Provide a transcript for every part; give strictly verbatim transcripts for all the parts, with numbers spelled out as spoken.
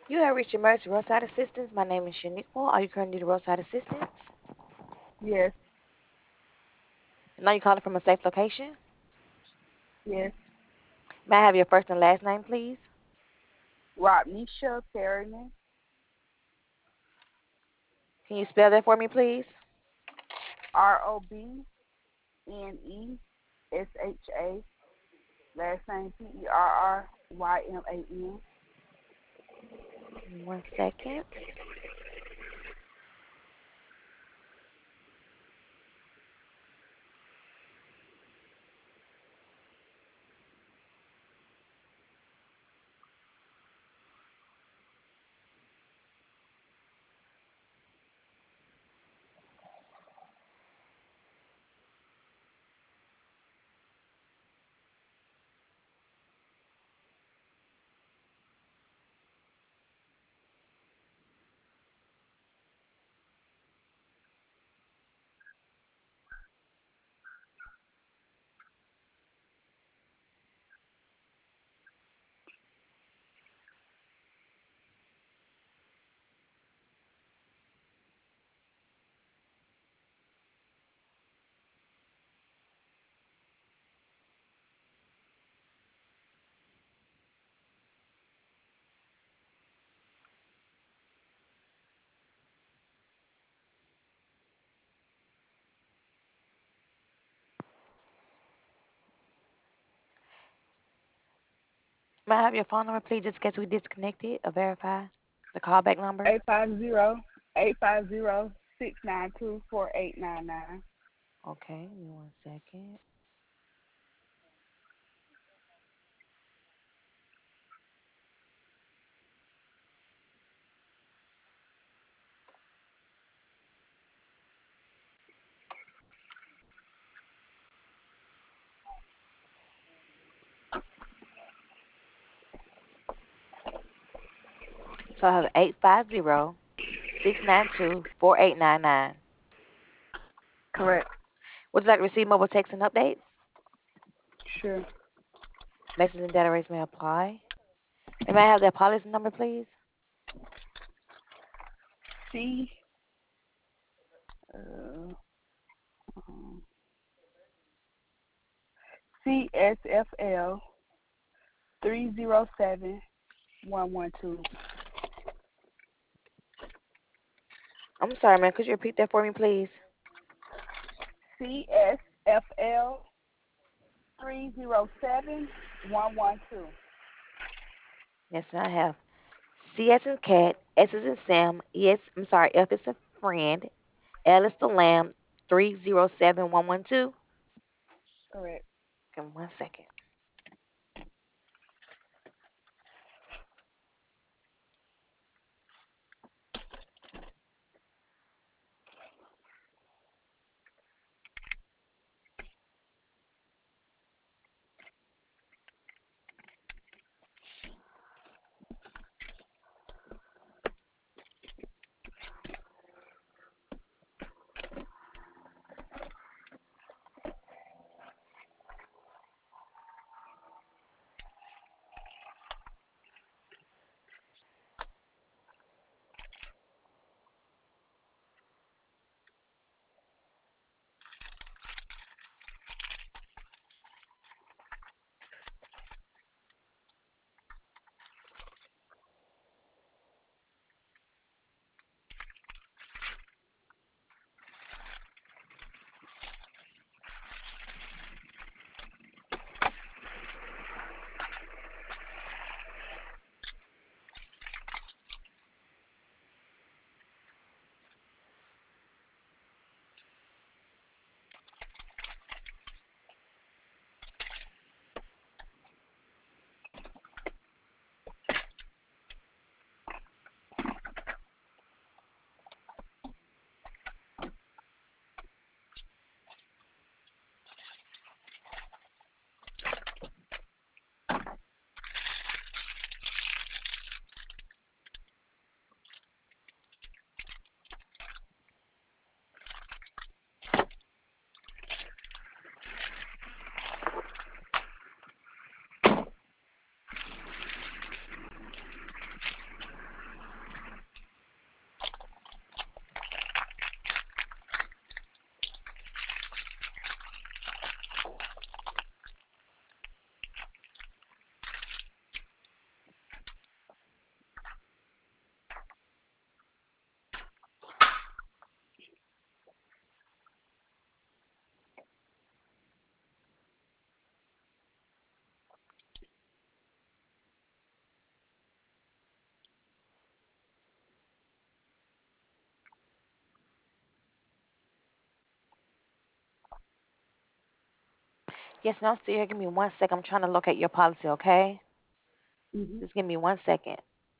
You have reached Emergency Roadside Assistance. My name is Shaniqua. Are you currently the roadside assistance? Yes, And are you calling from a safe location? yes. May I have your first and last name, please? Rodnisha Perryman, Can you spell that for me, please? R O B N E S H A, last name P E R R Y M A N. One second. May I have your phone number, please, just in case we disconnected or verify the callback number? Eight five zero eight five zero six nine two four eight nine nine. Okay, give me one second. So I have eight five zero six nine two four eight nine nine. Correct. Would you like to receive mobile text and updates? Sure. Message and data rates may apply. And may I have that policy number, please? C uh, um, C S F L three zero seven one one two. I'm sorry, man. Could you repeat that for me, please? C S F L three zero seven one one two. Yes, ma'am, I have C as in cat, S as in Sam, E as, I'm sorry, F is a friend, L is the lamb, three zero seven one one two. Correct. Give me one second. Yes, no, still here. Give me one second. I'm trying to locate your policy, okay? Mhm. Just give me one second.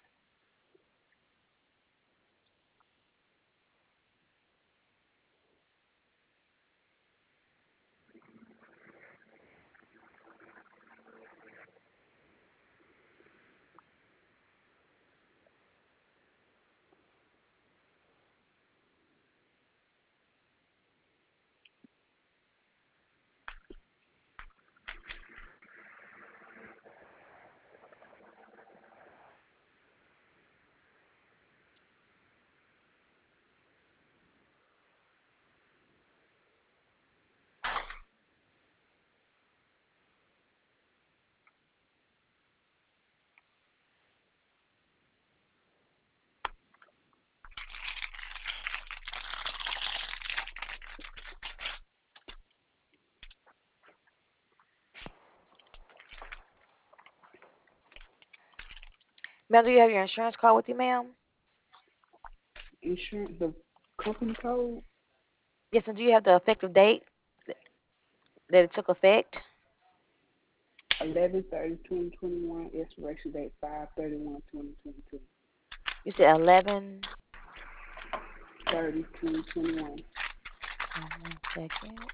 Ma'am, do you have your insurance card with you, ma'am? Insurance, the company code Yes, and do you have the effective date that it took effect? eleven thirty twenty twenty one. Expiration date five thirty one twenty twenty two. You said eleven. thirty twenty twenty one. Okay, one second.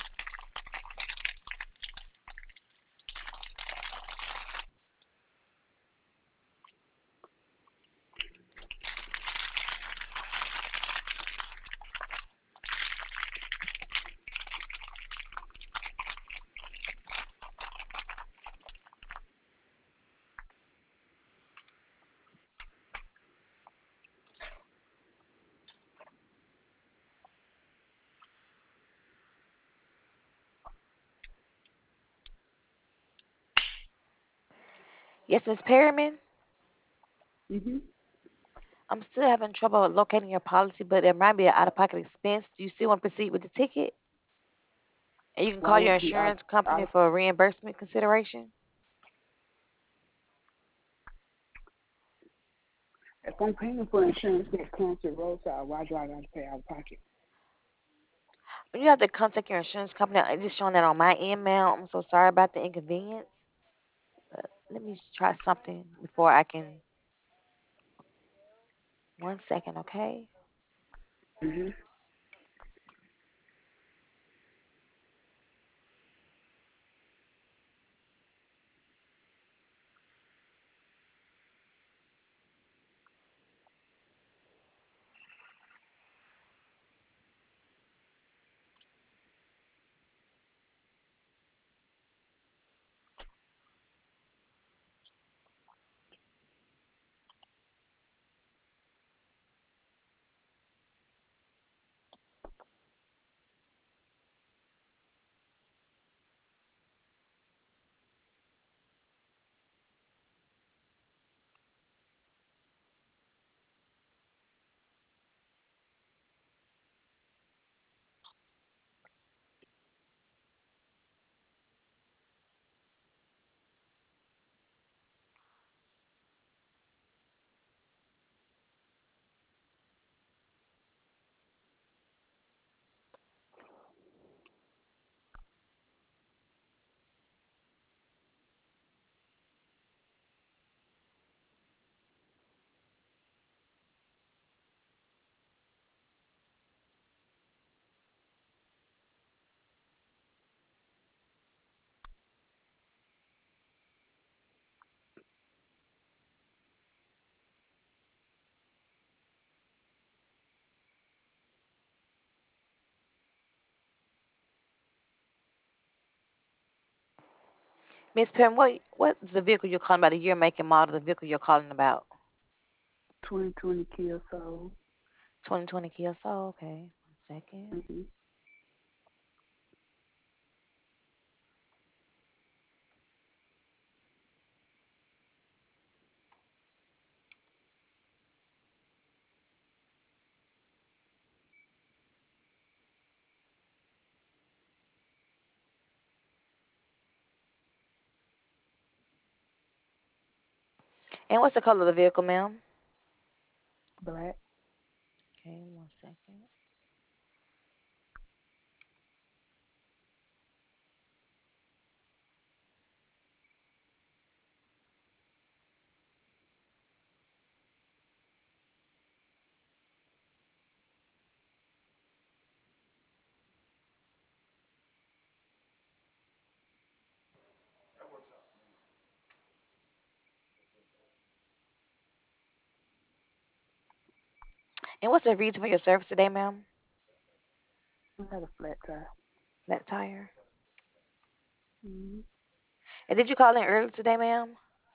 Yes, Miss Perryman. Mhm. I'm still having trouble locating your policy, but there might be an out-of-pocket expense. Do you still want to proceed with the ticket? And you can Why call would your it be out? insurance company out for reimbursement consideration. if I'm paying for insurance that comes to roadside, why do I got to pay out of pocket? You have to contact your insurance company. It's just showing that on my email. I'm so sorry about the inconvenience. But let me try something before I can. One second, okay? Mhm. Miss Perrin, what what's the vehicle you're calling about? The year, make, and model of the vehicle you're calling about? twenty twenty Kia Soul. twenty twenty Kia Soul. Okay, one second. Mhm. And what's the color of the vehicle, ma'am? Black. Okay, one second. And what's the reason for your service today, ma'am? I had a flat tire. Flat tire. hmm And did you call in early today, ma'am?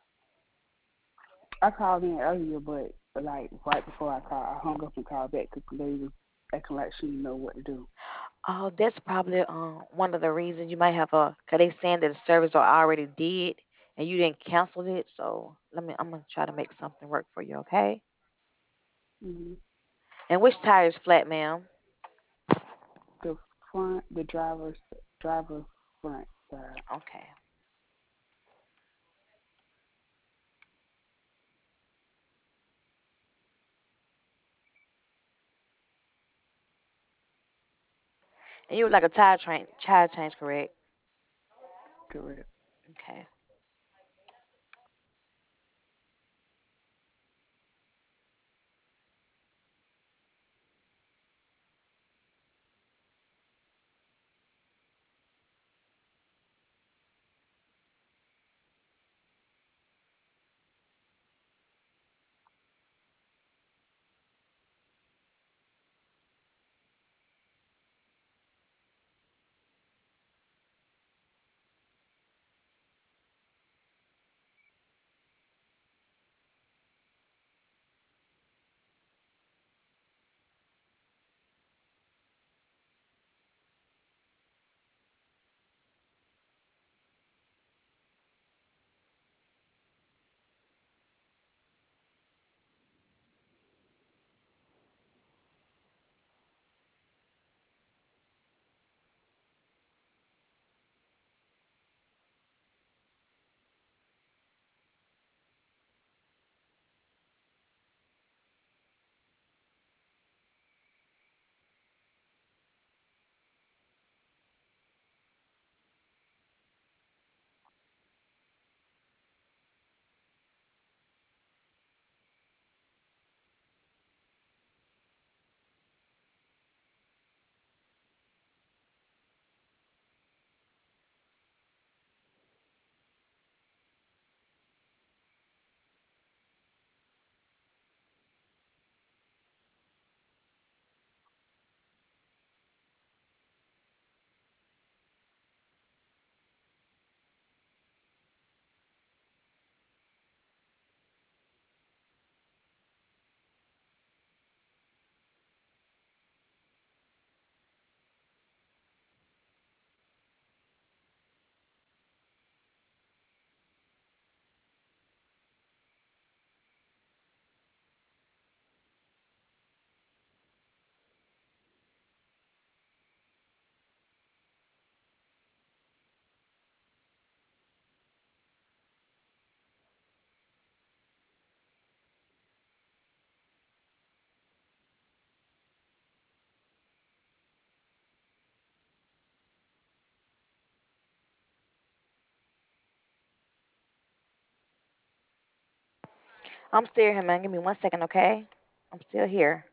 I called in earlier, but like right before I called, I hung up and called back because the lady was acting like she didn't know what to do. Oh, that's probably um one of the reasons you might have a, cause they saying that the service are already did and you didn't cancel it. So let me, I'm gonna try to make something work for you, okay? hmm And which tire is flat, ma'am? The front, the driver's driver front side. Okay. And you would like a tire train, tire change, correct? Correct. Okay. I'm still here, man. Give me one second, okay? I'm still here.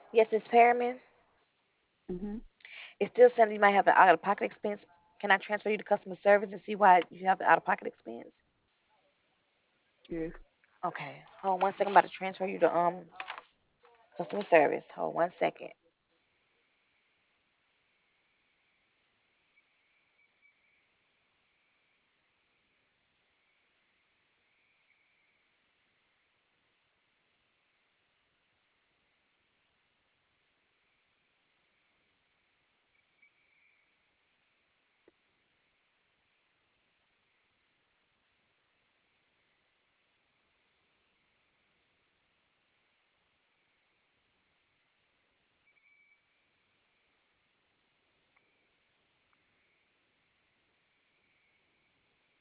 Yes, Miss Perriman. Mhm. It still says you might have an out of pocket expense. Can I transfer you to customer service and see why you have the out of pocket expense? Yes. Okay. Hold on one second. I'm about to transfer you to um customer service. Hold one second.